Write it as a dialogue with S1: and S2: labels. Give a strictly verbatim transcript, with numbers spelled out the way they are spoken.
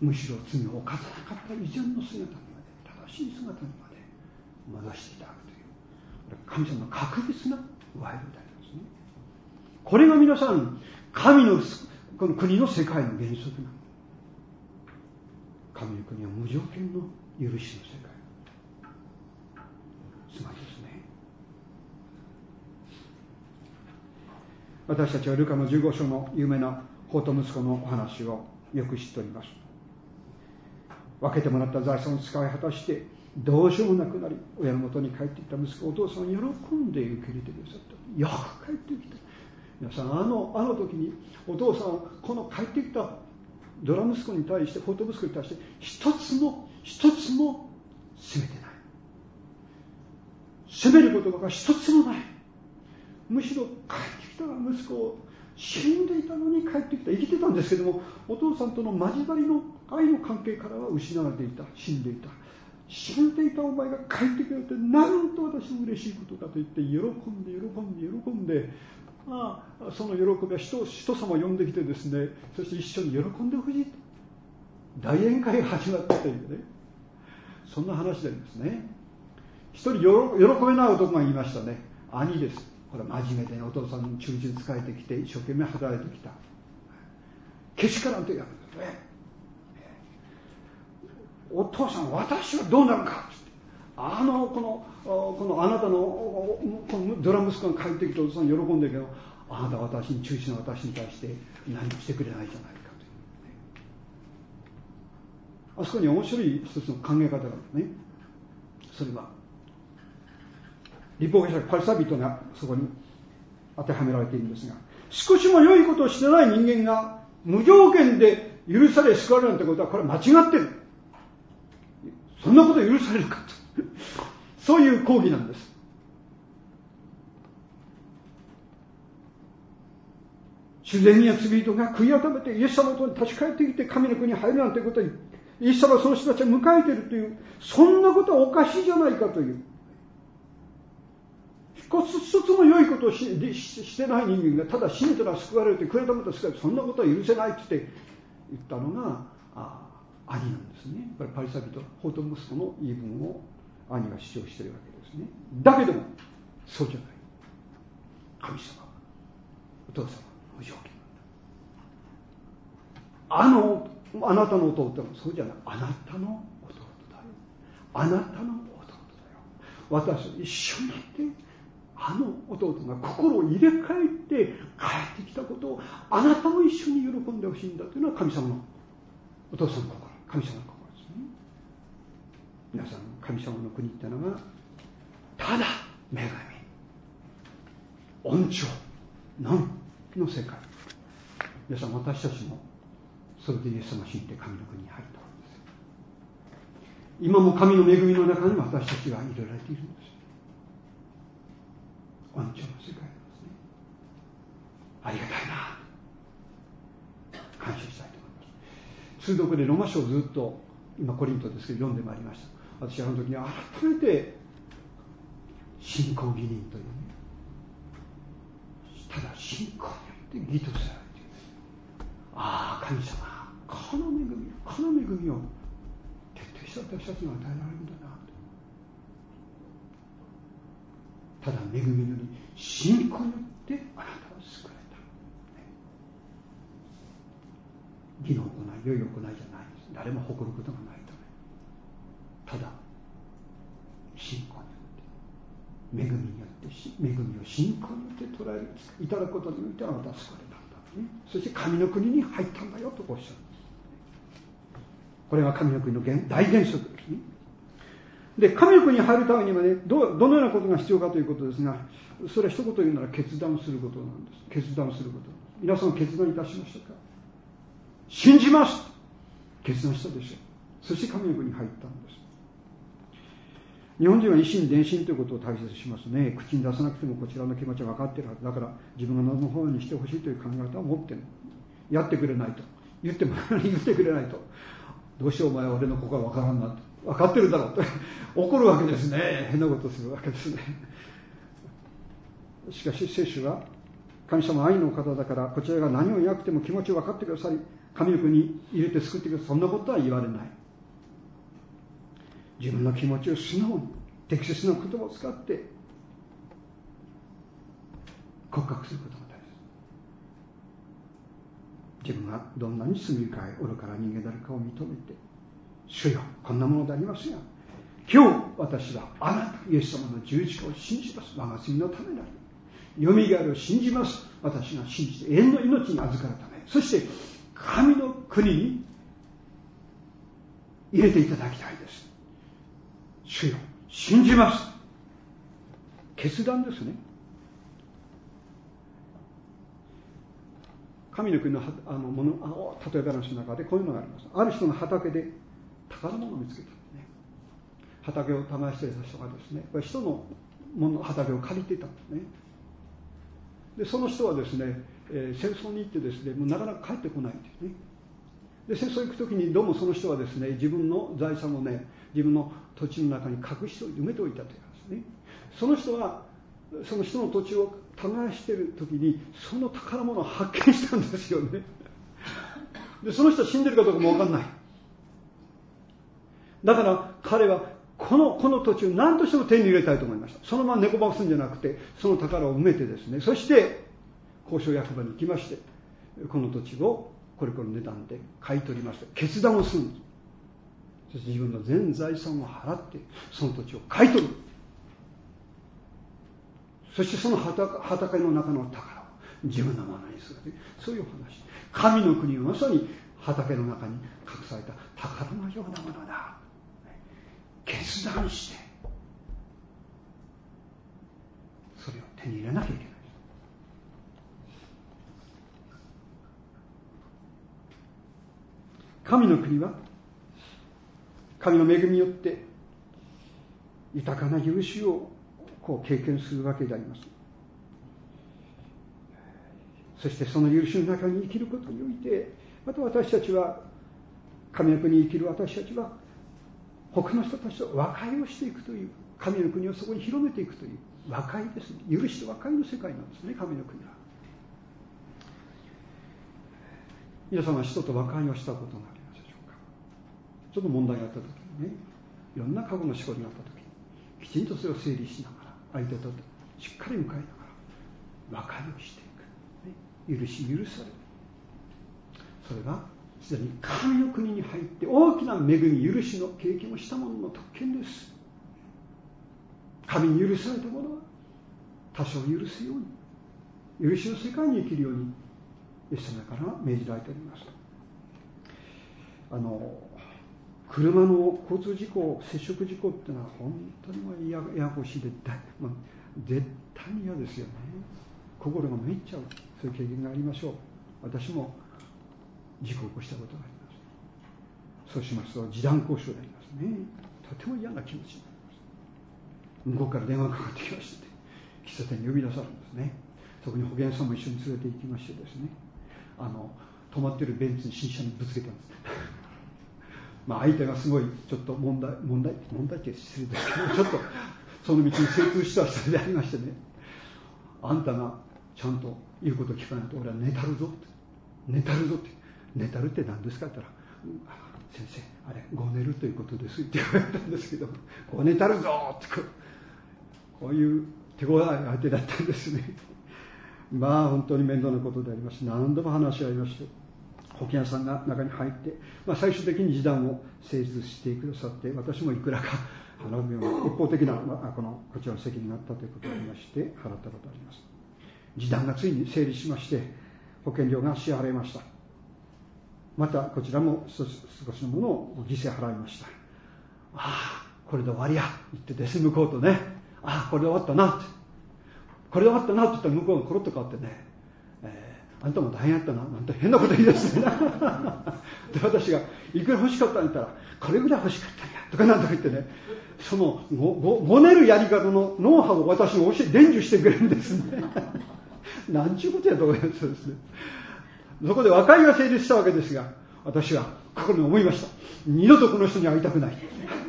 S1: むしろ罪を犯さなかった以前の姿にまで、正しい姿にまで戻していただくという、神様の確実な賄賂でありますね。これが皆さん、神のこの国の世界の原則なの。神の国は無条件の許しの世界。つまりですね、私たちはルカのじゅうご章の有名な法と息子のお話をよく知っております。分けてもらった財産を使い果たしてどうしようもなくなり、親の元に帰ってきた息子、お父さんを喜んで受け入れてくださった。よく帰ってきた。皆さん、あのあの時にお父さんはこの帰ってきたドラ息子に対して、法と息子に対して一つも一つも責めてない。責める言葉が一つもない。むしろ帰ってきた息子を、死んでいたのに帰ってきた、生きてたんですけども、お父さんとの交わりの愛の関係からは失われていた、死んでいた。死んでいたお前が帰ってくれて、なんと私の嬉しいことかと言って、喜んで喜んで喜んで、ああ、その喜びは人、人様を呼んできてですね、そして一緒に喜んでほしいと。大宴会が始まったというね、そんな話でですね、一人喜べない男がいましたね。兄です。これ真面目で、ね、お父さんの忠実仕えてきて一生懸命働いてきた。けしからんというわけですね。お父さん、私はどうなるかって、あのこのこのあなたのこのドラ息子が帰ってきてお父さん喜んでるけど、あなたは私に忠実な私に対して何もしてくれないじゃないかという、ね、あそこに面白い一つの考え方があるね。それは立法学者パリサイ人がそこに当てはめられているんですが、少しも良いことをしてない人間が無条件で許され救われるなんてことは、これは間違ってる。そんなこと許されるかとそういう講義なんです。主税人や罪人が悔い改めてイエス様と立ち返ってきて神の国に入るなんてことに、イエス様はその人たちを迎えているという、そんなことはおかしいじゃないかという、一つ一つも良いことを し, し, してない人間がただ死ねたら救われるって、悔い改めたら救われる、そんなことは許せないって言ったのがあ兄なんですね。これパリサイ人、法と息子の言い分を兄が主張しているわけですね。だけどもそうじゃない。神様、お父様、無条件なんだ。あのあなたの弟もそうじゃない。あなたの弟だよ。あなたの弟だよ。私と一緒になってあの弟が心を入れ替えて帰ってきたことをあなたも一緒に喜んでほしいんだというのは神様のお父さんの心、神様の心ですね。皆さん、神様の国ってのはただ恵み、恩寵のみの世界。皆さん、私たちもそれでイエス様を信じて神の国に入ったわけです。今も神の恵みの中に私たちが入れられているんです。恩寵の世界なんですね。ありがたいな、感謝したいと思います。通読でローマ書をずっと今コリントですけど読んでまいりました。私はあの時に改めて信仰義人というね、ただ信仰によって義とされるという、ああ神様、この恵みこの恵みを徹底して私たちに与えられるんだなと。ただ恵みより信仰によってあなたを救われた。義の行い、良い行いじゃないです。誰も誇ることがないため、ただ信仰によって、恵みによって、恵みを信仰によって捉えるいただくことによってあなたは救われたんだ、ね、そして神の国に入ったんだよとおっしゃるんです。これが神の国の大原則ですね。で、神の国に入るためにはね、ど, どのようなことが必要かということですが、それは一言言うなら決断することなんです。決断すること。皆さん決断いたしましたか？信じます。決断したでしょう。そして神の国に入ったんです。日本人は一心伝心ということを大切にしますね。口に出さなくてもこちらの気持ちは分かっているはずだから、自分が望む方にしてほしいという考え方を持っている。やってくれないと。言っても言ってくれないと。どうしようお前は俺の心が分からんなと。分かってるだろうと怒るわけですね。変なことするわけですね。しかし聖書は神様は愛の方だから、こちらが何を言わなくても気持ちを分かってくださり、 神の国に入れて救ってください、そんなことは言われない。自分の気持ちを素直に適切な言葉を使って告白することが大事。自分がどんなに罪深い愚かな人間であるかを認めて、主よ、こんなものでありますが、今日私はあなたイエス様の十字架を信じます。我が罪のためなり、よみがえりを信じます。私が信じて永遠の命に預かるため、そして神の国に入れていただきたいです。主よ、信じます。決断ですね。神の国のあのもの例え話の中でこういうのがあります。ある人の畑で宝物を見つけたんですね。畑を耕していた人がですね、これ人のもの畑を借りていたんですね。でその人はですね、えー、戦争に行ってですね、もうなかなか帰ってこないんですね。で戦争に行くときにどうもその人はですね、自分の財産をね、自分の土地の中に隠しておいて埋めておいたというんですね。その人はその人の土地を耕しているときにその宝物を発見したんですよね。でその人は死んでるかどうかも分かんない。だから彼はこのこの土地を何としても手に入れたいと思いました。そのまま猫ばくすんじゃなくて、その宝を埋めてですね、そして交渉役場に行きまして、この土地をこれこれ値段で買い取りました。決断をするんです。そして自分の全財産を払ってその土地を買い取る。そしてその 畑, 畑の中の宝を自分のものにする。そういうお話。神の国はまさに畑の中に隠された宝のようなものだ。決断してそれを手に入れなきゃいけない。神の国は神の恵みによって豊かな許しをこう経験するわけであります。そしてその許しの中に生きることにおいて、また私たちは神の国に生きる私たちは他の人たちと和解をしていくという、神の国をそこに広めていくという和解ですね。許しと和解の世界なんですね、神の国は。皆さんは人と和解をしたことがありますでしょうか。ちょっと問題があった時にね、いろんな過去のしこりがあった時にきちんとそれを整理しながら、相手としっかり向かいながら和解をしていく、ね、許し許される。それがすでに神の国に入って大きな恵み許しの経験をした者の特権です。神に許された者は他者を許すように、許しの世界に生きるようにイエス様から命じられております。あの車の交通事故、接触事故っていうのは本当にややこしいで、まあ、絶対に嫌ですよね。心がめいっちゃう、そういう経験がありましょう。私も事故を起こしたことがあります。そうしますと示談交渉でありますね。とても嫌な気持ちになります。向こうから電話がかかってきまして、喫茶店に呼び出されるんですね。そこに保険さんも一緒に連れて行きましてですね、あの止まっているベンツに新車にぶつけたんですまあ相手がすごいちょっと問題問題問題って失礼ですけど、ちょっとその道に精通した人でありましてね、あんたがちゃんと言うことを聞かないと俺は寝たるぞって、寝たるぞって、寝たるって何ですかって言ったら、先生あれご寝るということですって言われたんですけど、ご寝たるぞってこういう手強い相手だったんですね。まあ本当に面倒なことでありまして、何度も話し合いまして、保険屋さんが中に入って、まあ、最終的に示談を成立してくださって、私もいくらか払うような一方的な、まあ、このこちらの責任があったということがありまして、払ったことがあります。示談がついに成立しまして、保険料が支払いました。またこちらも少しのものを犠牲払いました。ああこれで終わりや言ってですね、向こうとね、ああこれで終わったなって、これで終わったなって言ったら向こうがコロッと変わってね、えー、あんたも大変やったななんて変なこと言い出してねで私がいくら欲しかったんだったら、これぐらい欲しかったんやとかなんとか言ってね、その ご, ご, ごねるやり方のノウハウを私に教え伝授してくれるんですねなんちゅうことやと思いますですね。そこで和解が成立したわけですが、私は心に思いました。二度とこの人に会いたくない